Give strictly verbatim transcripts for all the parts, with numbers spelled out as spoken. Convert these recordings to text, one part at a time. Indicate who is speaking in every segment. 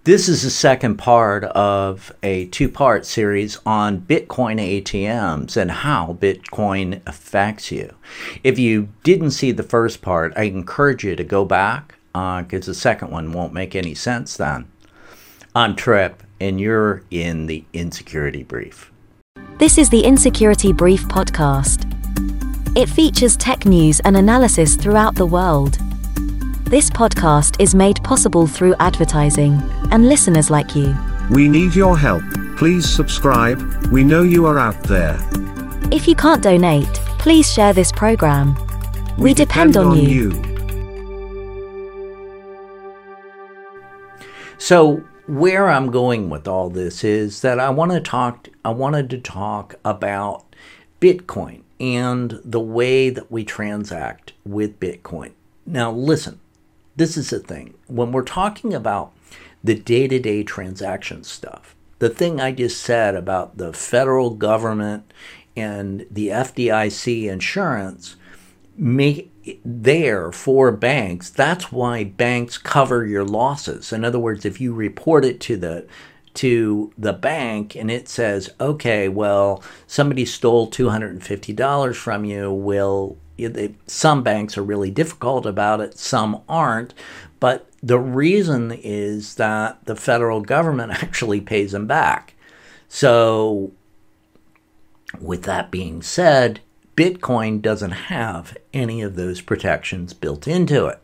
Speaker 1: This is the second part of a two-part series on Bitcoin A T Ms and how Bitcoin affects you. If you didn't see the first part, I encourage you to go back because uh, the second one won't make any sense then. I'm Trip, and you're in the Insecurity Brief.
Speaker 2: This is the Insecurity Brief podcast. It features tech news and analysis throughout the world. This podcast is made possible through advertising and listeners like you.
Speaker 3: We need your help. Please subscribe. We know you are out there.
Speaker 2: If you can't donate, please share this program. We,
Speaker 3: We
Speaker 2: depend,
Speaker 3: depend
Speaker 2: on,
Speaker 3: on
Speaker 2: you.
Speaker 3: you.
Speaker 1: So where I'm going with all this is that I want to talk, I wanted to talk about Bitcoin and the way that we transact with Bitcoin. Now listen, this is the thing. When we're talking about the day-to-day transaction stuff, the thing I just said about the federal government and the F D I C insurance make there for banks, that's why banks cover your losses. In other words, if you report it to the to the bank and it says, okay, well, somebody stole two hundred fifty dollars from you, will some banks are really difficult about it, some aren't, but the reason is that the federal government actually pays them back. So with that being said, Bitcoin doesn't have any of those protections built into it.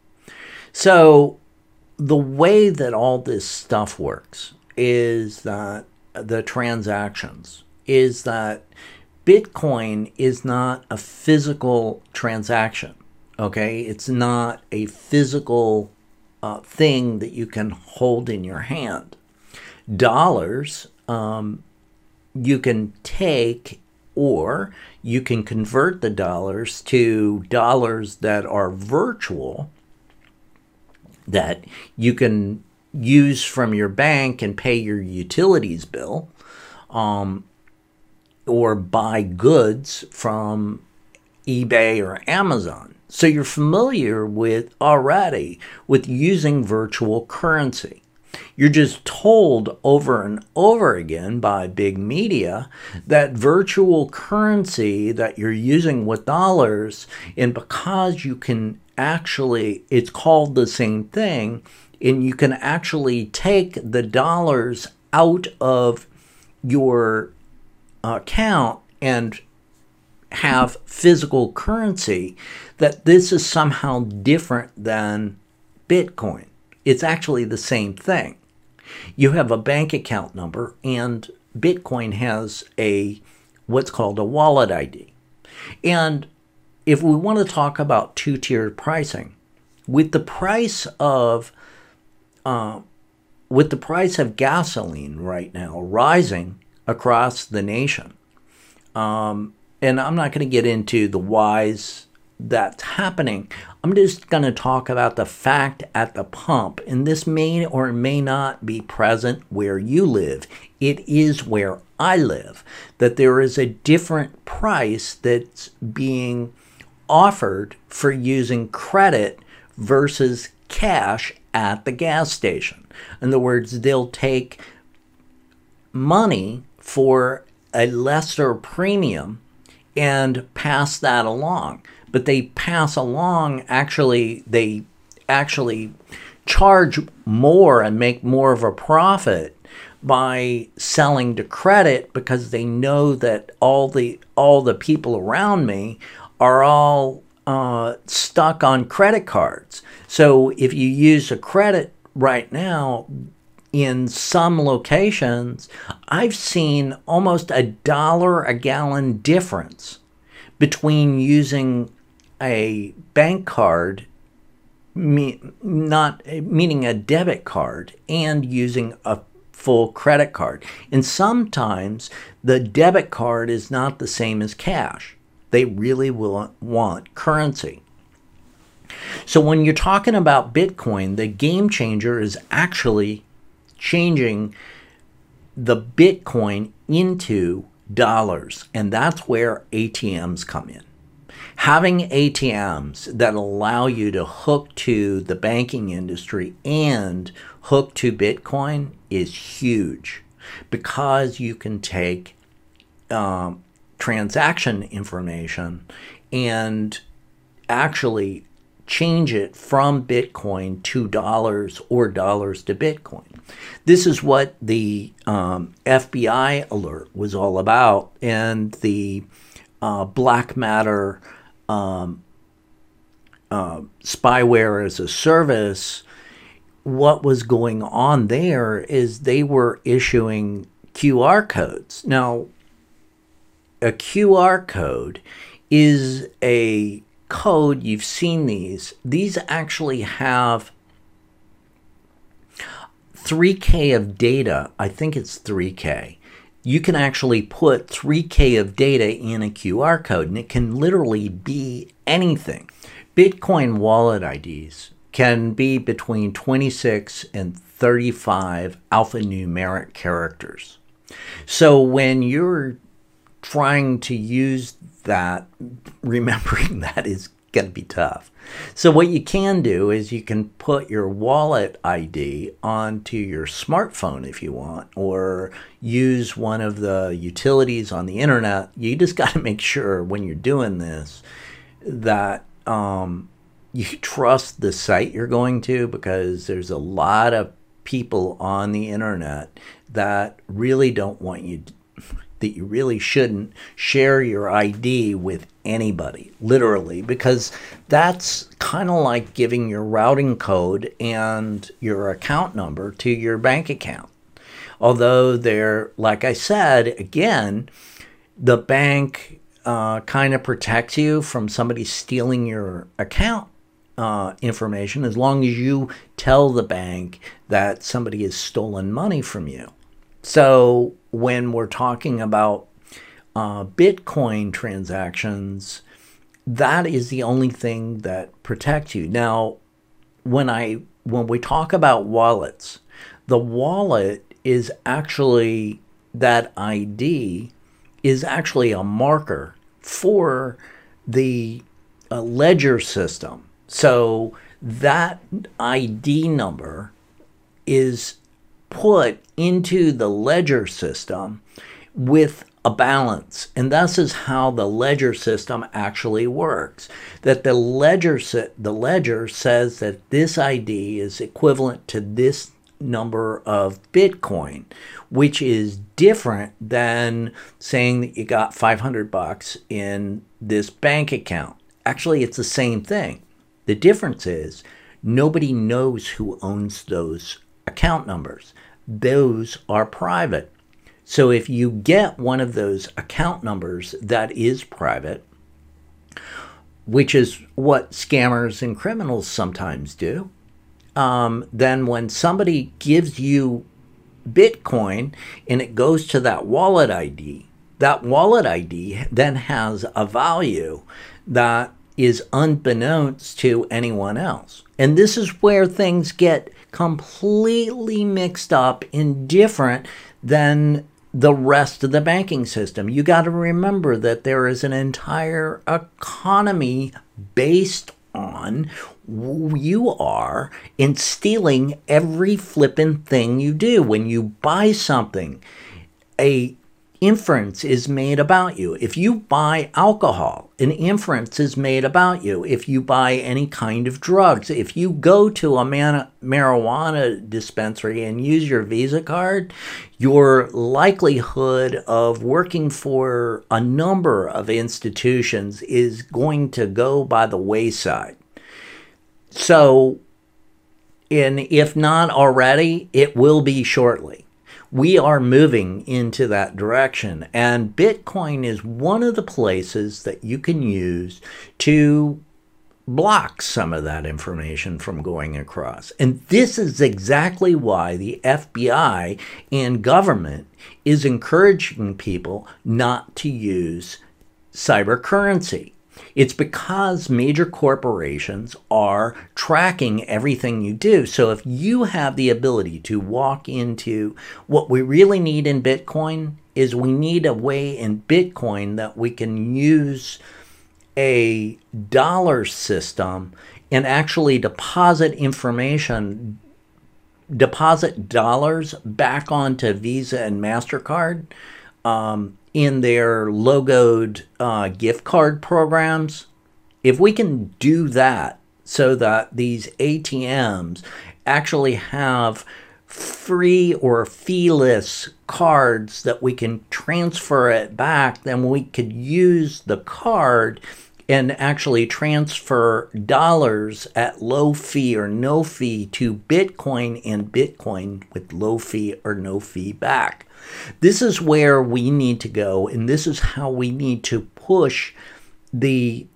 Speaker 1: So the way that all this stuff works is that the transactions is that Bitcoin is not a physical transaction, okay? It's not a physical uh, thing that you can hold in your hand. Dollars, um, you can take or you can convert the dollars to dollars that are virtual that you can use from your bank and pay your utilities bill. Um, or buy goods from eBay or Amazon. So you're familiar with already with using virtual currency. You're just told over and over again by big media that virtual currency that you're using with dollars, and because you can actually, it's called the same thing, and you can actually take the dollars out of your account and have physical currency, that this is somehow different than Bitcoin. It's actually the same thing. You have a bank account number and Bitcoin has a what's called a wallet I D. And if we want to talk about two-tiered pricing, with the price of uh, with the price of gasoline right now rising across the nation. Um, and I'm not going to get into the whys that's happening. I'm just going to talk about the fact at the pump. And this may or may not be present where you live. It is where I live. That there is a different price that's being offered for using credit versus cash at the gas station. In other words, they'll take money for a lesser premium and pass that along. But they pass along, actually, they actually charge more and make more of a profit by selling to credit because they know that all the all the people around me are all uh, stuck on credit cards. So if you use a credit right now, in some locations, I've seen almost a dollar a gallon difference between using a bank card, me, not meaning a debit card, and using a full credit card. And sometimes the debit card is not the same as cash. They really will want currency. So when you're talking about Bitcoin, the game changer is actually changing the Bitcoin into dollars, and that's where A T Ms come in. Having A T Ms that allow you to hook to the banking industry and hook to Bitcoin is huge, because you can take um, transaction information and actually change it from Bitcoin to dollars or dollars to Bitcoin. This is what the um, F B I alert was all about, and the uh, Black Matter um, uh, spyware as a service. What was going on there is they were issuing Q R codes. Now, a Q R code is a code, you've seen these. These actually have three K of data. I think it's three K. You can actually put three K of data in a Q R code, and it can literally be anything. Bitcoin wallet I Ds can be between twenty-six and thirty-five alphanumeric characters. So when you're trying to use that, remembering that is going to be tough. So what you can do is you can put your wallet I D onto your smartphone if you want, or use one of the utilities on the internet. You just got to make sure when you're doing this that um, you trust the site you're going to, because there's a lot of people on the internet that really don't want you to, that you really shouldn't share your I D with anybody, literally, because that's kind of like giving your routing code and your account number to your bank account. Although they're, like I said, again, the bank uh, kind of protects you from somebody stealing your account uh, information, as long as you tell the bank that somebody has stolen money from you. So when we're talking about uh, Bitcoin transactions, that is the only thing that protects you. Now, when I when we talk about wallets, the wallet is actually, that I D is actually a marker for the uh, ledger system. So that I D number is put into the ledger system with a balance, and this is how the ledger system actually works. That the ledger the ledger says that this I D is equivalent to this number of Bitcoin, which is different than saying that you got five hundred bucks in this bank account. Actually, it's the same thing. The difference is nobody knows who owns those account numbers. Those are private. So if you get one of those account numbers that is private, which is what scammers and criminals sometimes do, um, then when somebody gives you Bitcoin and it goes to that wallet I D, that wallet I D then has a value that is unbeknownst to anyone else. And this is where things get completely mixed up and different than the rest of the banking system. You got to remember that there is an entire economy based on who you are in stealing every flippin' thing you do. When you buy something, a inference is made about you. If you buy alcohol, an inference is made about you. If you buy any kind of drugs, if you go to a man- marijuana dispensary and use your Visa card, your likelihood of working for a number of institutions is going to go by the wayside. So, and if not already, it will be shortly. We are moving into that direction, and Bitcoin is one of the places that you can use to block some of that information from going across. And this is exactly why the F B I and government is encouraging people not to use cyber currency. It's because major corporations are tracking everything you do. So if you have the ability to walk into what we really need in Bitcoin is we need a way in Bitcoin that we can use a dollar system and actually deposit information, deposit dollars back onto Visa and MasterCard um, in their logoed uh, gift card programs. If we can do that so that these A T Ms actually have free or fee-less cards that we can transfer it back, then we could use the card and actually transfer dollars at low fee or no fee to Bitcoin, and Bitcoin with low fee or no fee back. This is where we need to go, and this is how we need to push the,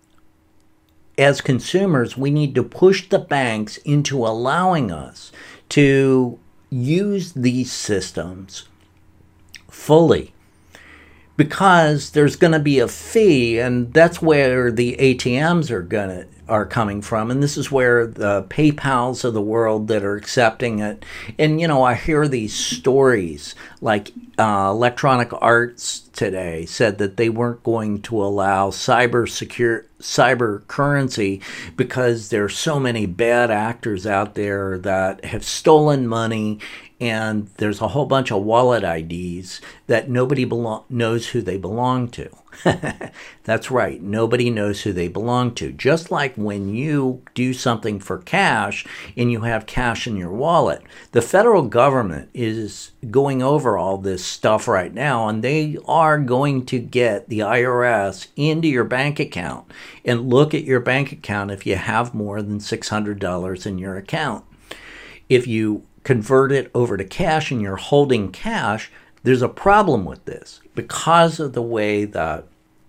Speaker 1: as consumers, we need to push the banks into allowing us to use these systems fully, because there's going to be a fee, and that's where the A T Ms are going to are coming from, and this is where the PayPals of the world that are accepting it. And you know, I hear these stories like uh, Electronic Arts today said that they weren't going to allow cyber secure cyber currency because there's so many bad actors out there that have stolen money, and there's a whole bunch of wallet I Ds that nobody belo- knows who they belong to. That's right. Nobody knows who they belong to. Just like when you do something for cash and you have cash in your wallet, the federal government is going over all this stuff right now, and they are going to get the I R S into your bank account and look at your bank account if you have more than six hundred dollars in your account. If you convert it over to cash and you're holding cash, there's a problem with this. Because of the way that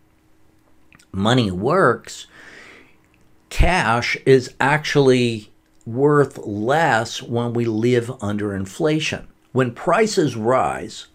Speaker 1: money works, cash is actually worth less when we live under inflation. When prices rise,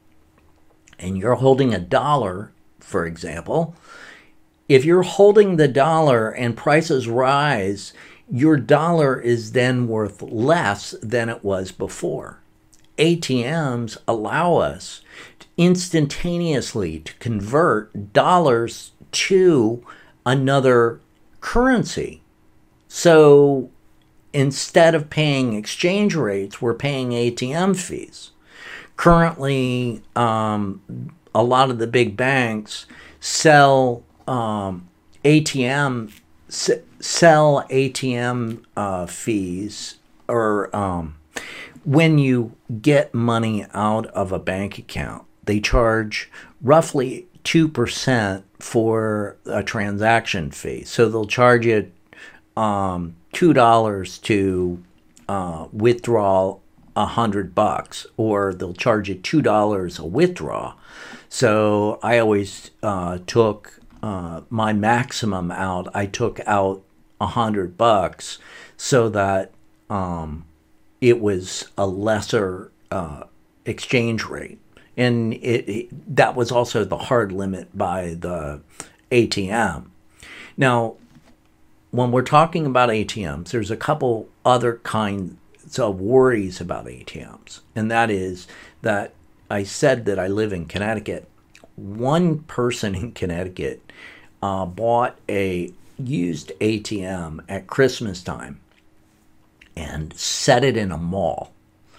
Speaker 1: and you're holding a dollar, for example, if you're holding the dollar and prices rise, your dollar is then worth less than it was before. A T Ms allow us instantaneously to convert dollars to another currency. So instead of paying exchange rates, we're paying A T M fees. Currently, um, a lot of the big banks sell um, A T M s- sell A T M uh, fees, or um, when you get money out of a bank account, they charge roughly two percent for a transaction fee. So they'll charge you um, two dollars to uh, withdraw a hundred bucks, or they'll charge you two dollars a withdraw. So I always uh, took uh, my maximum out. I took out a hundred bucks so that um, it was a lesser uh, exchange rate. And it, it, that was also the hard limit by the A T M. Now, when we're talking about A T Ms, there's a couple other kinds of worries about A T Ms. And that is that I said that I live in Connecticut. One person in Connecticut uh, bought a used A T M at Christmas time and set it in a mall.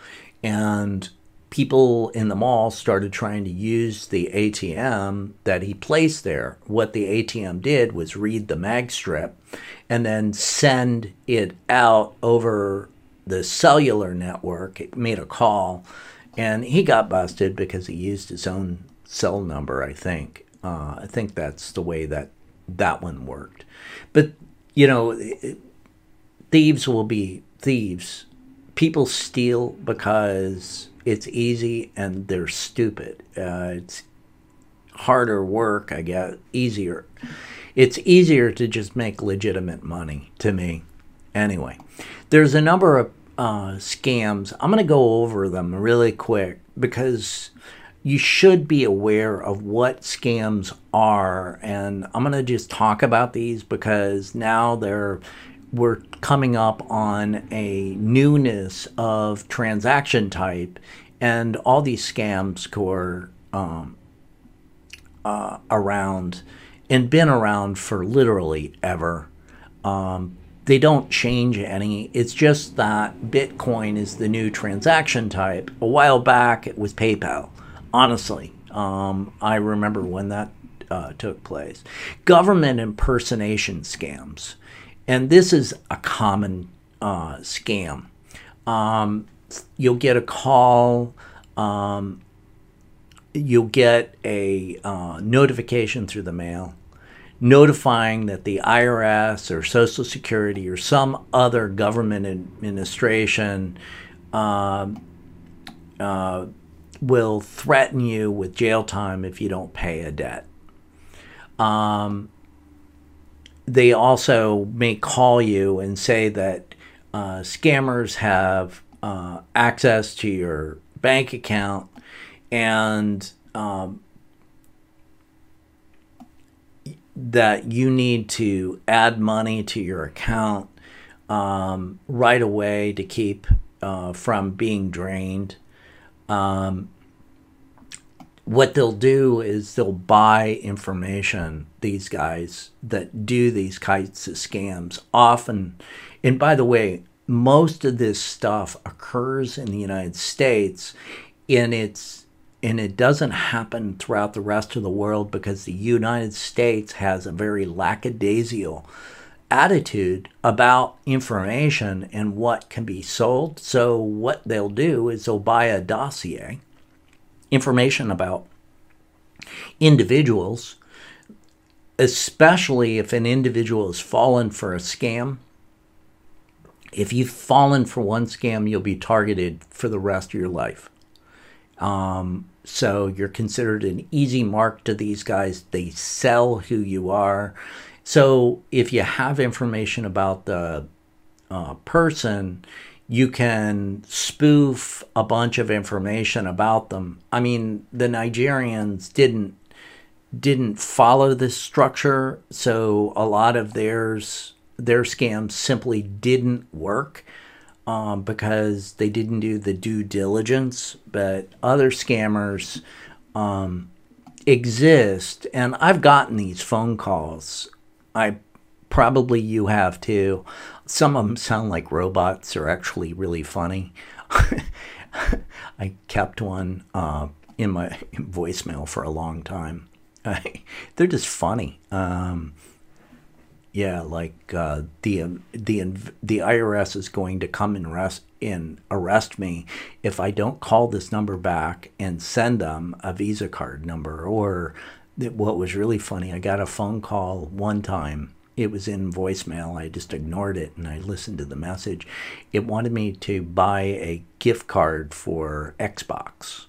Speaker 1: And people in the mall started trying to use the A T M that he placed there. What the A T M did was read the mag strip and then send it out over the cellular network. It made a call, and he got busted because he used his own cell number, I think. Uh, I think that's the way that that one worked. But, you know, it, thieves will be thieves. People steal because it's easy and they're stupid. Uh, it's harder work, I guess, easier. It's easier to just make legitimate money, to me. Anyway, there's a number of uh, scams. I'm going to go over them really quick because you should be aware of what scams are. And I'm going to just talk about these because now they're we're coming up on a newness of transaction type, and all these scams go um, uh, around, and been around for literally ever. Um, they don't change any. It's just that Bitcoin is the new transaction type. A while back, it was PayPal. Honestly, um, I remember when that uh, took place. Government impersonation scams. And this is a common uh, scam. Um, you'll get a call. Um, you'll get a uh, notification through the mail notifying that the I R S or Social Security or some other government administration uh, uh, will threaten you with jail time if you don't pay a debt. Um, they also may call you and say that uh, scammers have uh, access to your bank account and um, that you need to add money to your account um, right away to keep uh, from being drained. Um, what they'll do is they'll buy information, these guys that do these kinds of scams often. And by the way, most of this stuff occurs in the United States, and it's and it doesn't happen throughout the rest of the world because the United States has a very lackadaisical attitude about information and what can be sold. So what they'll do is they'll buy a dossier, information about individuals, especially if an individual has fallen for a scam. If you've fallen for one scam, you'll be targeted for the rest of your life. Um, so you're considered an easy mark to these guys. They sell who you are. So if you have information about the uh, person, you can spoof a bunch of information about them. I mean, the Nigerians didn't didn't follow this structure, so a lot of theirs their scams simply didn't work. Um, because they didn't do the due diligence, but other scammers um, exist. And I've gotten these phone calls. I probably you have too. Some of them sound like robots. Are actually really funny. I kept one uh, in my voicemail for a long time. They're just funny. Um, Yeah, like uh, the the the I R S is going to come and arrest and arrest me if I don't call this number back and send them a Visa card number. Or what was really funny, I got a phone call one time. It was in voicemail. I just ignored it and I listened to the message. It wanted me to buy a gift card for Xbox.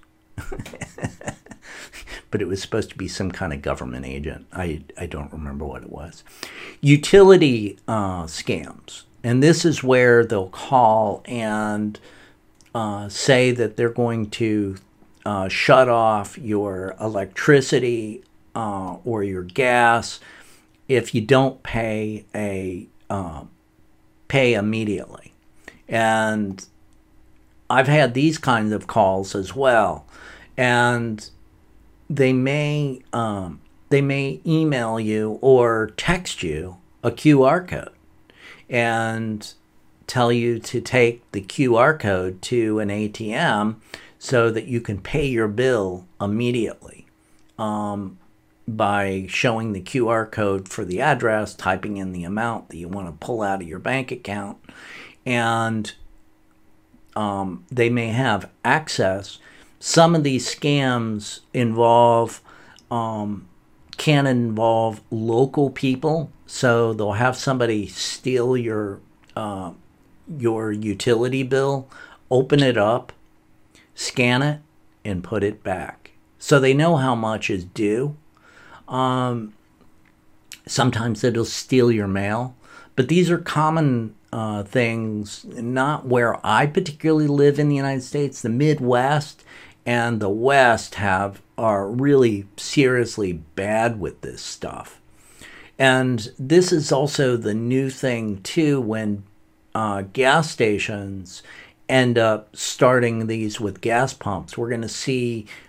Speaker 1: But it was supposed to be some kind of government agent. I, I don't remember what it was. Utility uh, scams. And this is where they'll call and uh, say that they're going to uh, shut off your electricity uh, or your gas if you don't pay a uh, pay immediately. And I've had these kinds of calls as well. And they may um, they may email you or text you a Q R code and tell you to take the Q R code to an A T M so that you can pay your bill immediately um, by showing the Q R code for the address, typing in the amount that you want to pull out of your bank account, and um, they may have access. Some of these scams involve, um, can involve local people. So they'll have somebody steal your, uh, your utility bill, open it up, scan it, and put it back. So they know how much is due. Um, sometimes it'll steal your mail. But these are common uh, things, not where I particularly live in the United States. The Midwest and the West have are really seriously bad with this stuff. And this is also the new thing too, when uh, gas stations end up starting these with gas pumps. We're going to see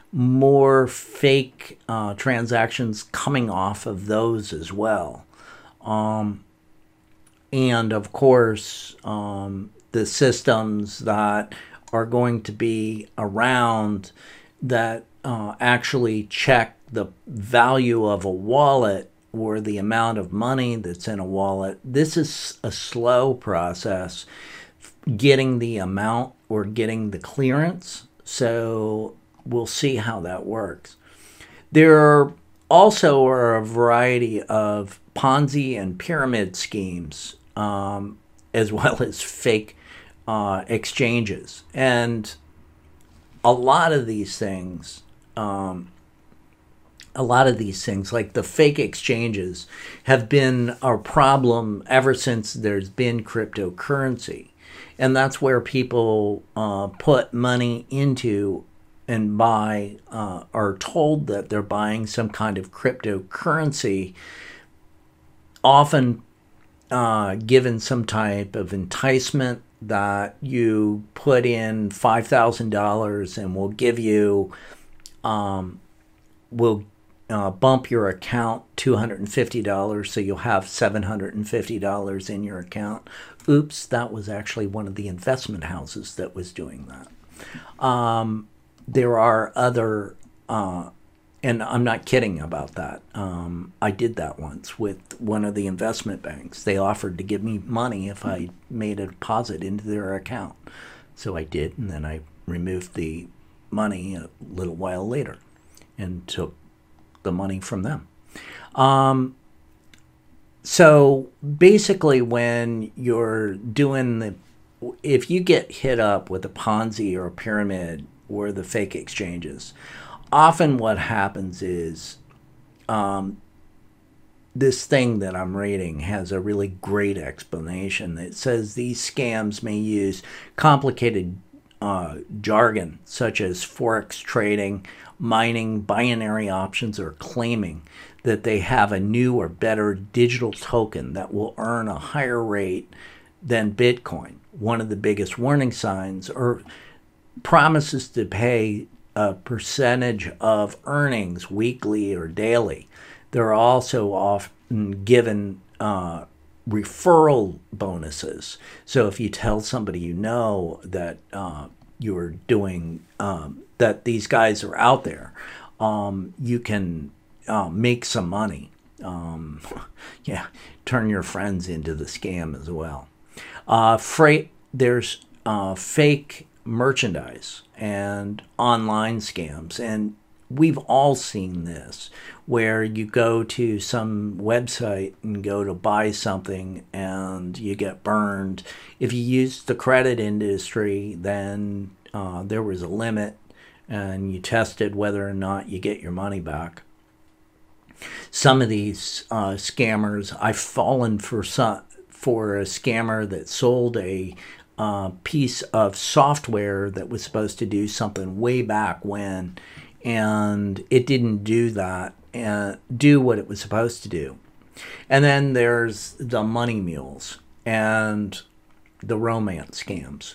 Speaker 1: more fake uh, transactions coming off of those as well. Um, and of course, um, the systems that are going to be around that uh, actually check the value of a wallet or the amount of money that's in a wallet. This is a slow process, getting the amount or getting the clearance. So we'll see how that works. There also are a variety of Ponzi and pyramid schemes, um, as well as fake uh, exchanges. And a lot of these things, um, a lot of these things, like the fake exchanges, have been a problem ever since there's been cryptocurrency. And that's where people uh, put money into and buy, uh, are told that they're buying some kind of cryptocurrency, often uh, given some type of enticement that you put in five thousand dollars and we'll give you, um, we'll uh, bump your account two hundred fifty dollars, so you'll have seven hundred fifty dollars in your account. Oops, that was actually one of the investment houses that was doing that. Um, there are other, uh, and I'm not kidding about that. Um, I did that once with one of the investment banks. They offered to give me money if I made a deposit into their account. So I did, and then I removed the money a little while later and took the money from them. Um, so basically when you're doing the, if you get hit up with a Ponzi or a pyramid or the fake exchanges, often what happens is um, this thing that I'm reading has a really great explanation. It says these scams may use complicated uh, jargon such as forex trading, mining, binary options, or claiming that they have a new or better digital token that will earn a higher rate than Bitcoin. One of the biggest warning signs are promises to pay a percentage of earnings weekly or daily. They're also often given uh, referral bonuses. So if you tell somebody you know that uh, you're doing, um, that these guys are out there, um, you can uh, make some money. Um, yeah, turn your friends into the scam as well. Uh, freight, there's uh, fake merchandise and online scams, and we've all seen this where you go to some website and go to buy something and you get burned. If you use the credit industry, then uh, there was a limit and you tested whether or not you get your money back. Some of these uh, scammers, I've fallen for some for a scammer that sold a uh, piece of software that was supposed to do something way back when, and it didn't do that and do what it was supposed to do. And then there's the money mules and the romance scams.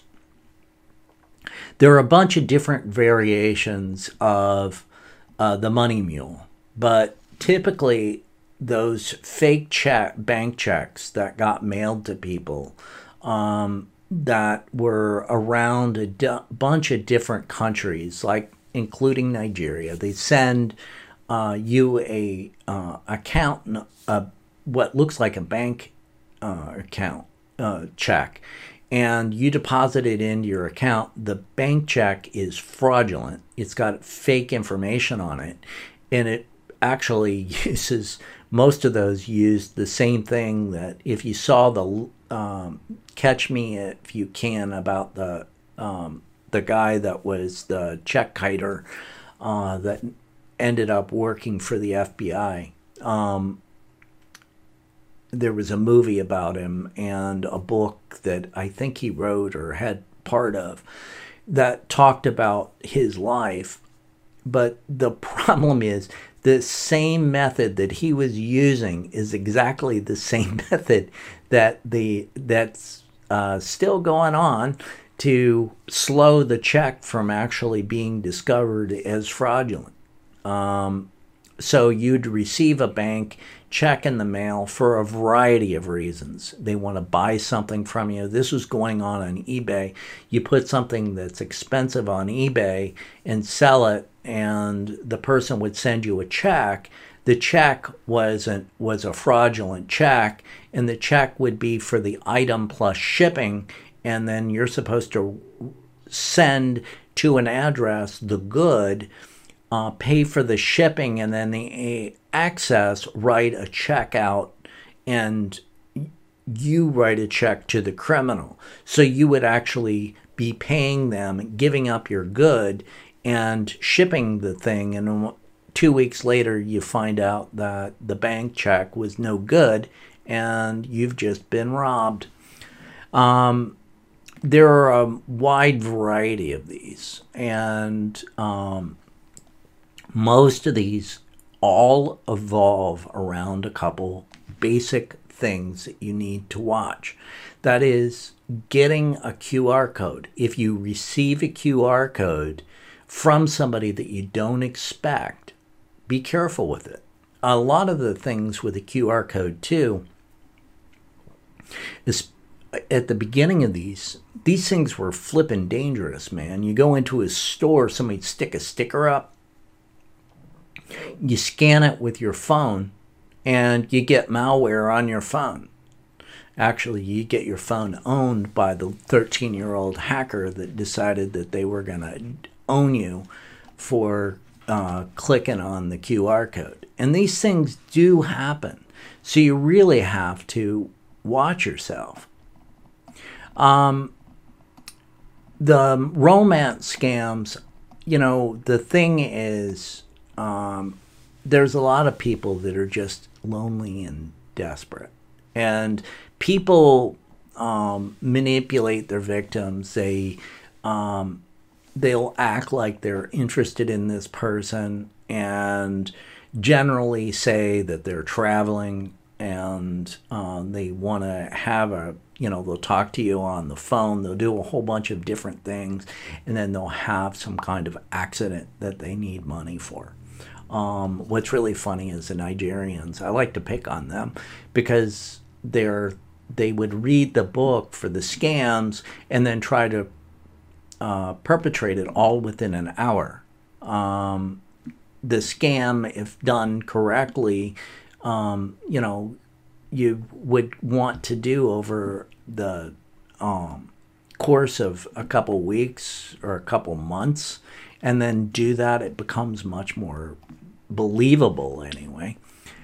Speaker 1: There are a bunch of different variations of uh, the money mule, but typically those fake check bank checks that got mailed to people um, that were around a d- bunch of different countries, like including Nigeria, they send uh, you a uh, account, uh, what looks like a bank uh, account uh, check, and you deposit it into your account. The bank check is fraudulent. It's got fake information on it, and it actually uses, most of those use the same thing that if you saw the um, Catch Me If You Can about the um, the guy that was the check kiter uh, that ended up working for the F B I. Um, there was a movie about him and a book that I think he wrote or had part of that talked about his life. But the problem is the same method that he was using is exactly the same method that the that's uh, still going on to slow the check from actually being discovered as fraudulent. Um, so you'd receive a bank check in the mail for a variety of reasons. They want to buy something from you. This was going on on eBay. You put something that's expensive on eBay and sell it, and the person would send you a check. The check wasn't was a fraudulent check, and the check would be for the item plus shipping, and then you're supposed to send to an address the good, uh, pay for the shipping, and then the access, write a check out, and you write a check to the criminal. So you would actually be paying them, giving up your good, and shipping the thing, and two weeks later you find out that the bank check was no good and you've just been robbed. Um, there are a wide variety of these, and um, most of these all evolve around a couple basic things that you need to watch. That is, getting a Q R code. If you receive a Q R code from somebody that you don't expect, be careful with it. A lot of the things with a Q R code too is at the beginning of these, these things were flipping dangerous, man. You go into a store, somebody'd stick a sticker up, you scan it with your phone, and you get malware on your phone. Actually, you get your phone owned by the thirteen-year-old hacker that decided that they were going to own you for uh, clicking on the Q R code. And these things do happen. So you really have to watch yourself. Um, the romance scams, you know, the thing is, um, there's a lot of people that are just lonely and desperate. And people um, manipulate their victims. They, um, they'll act like they're interested in this person and generally say that they're traveling, and uh, they want to have a, you know, they'll talk to you on the phone. They'll do a whole bunch of different things, and then they'll have some kind of accident that they need money for. Um, what's really funny is the Nigerians. I like to pick on them because they're they would read the book for the scams and then try to uh, perpetrate it all within an hour. Um, the scam, if done correctly, um, you know, you would want to do over the um, course of a couple weeks or a couple months, and then do that, it becomes much more believable anyway.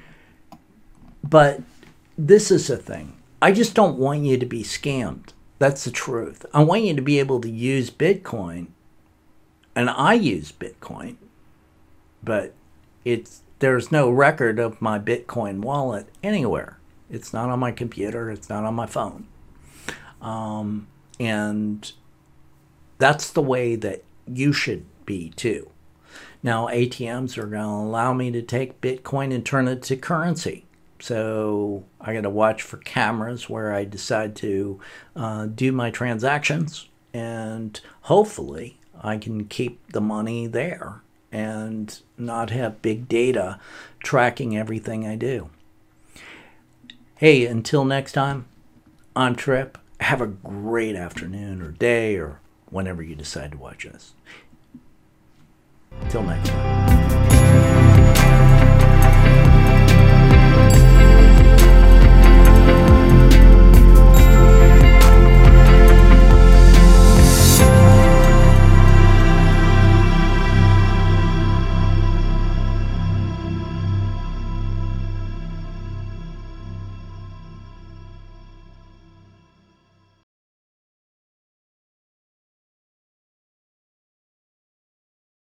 Speaker 1: But this is the thing. I just don't want you to be scammed. That's the truth. I want you to be able to use Bitcoin, and I use Bitcoin, but it's there's no record of my Bitcoin wallet anywhere. It's not on my computer. It's not on my phone. Um, and that's the way that you should be too. Now, A T Ms are going to allow me to take Bitcoin and turn it to currency. So I got to watch for cameras where I decide to uh, do my transactions, and hopefully I can keep the money there and not have big data tracking everything I do. Hey, until next time, I'm Trip. Have a great afternoon or day or whenever you decide to watch this. Till next time.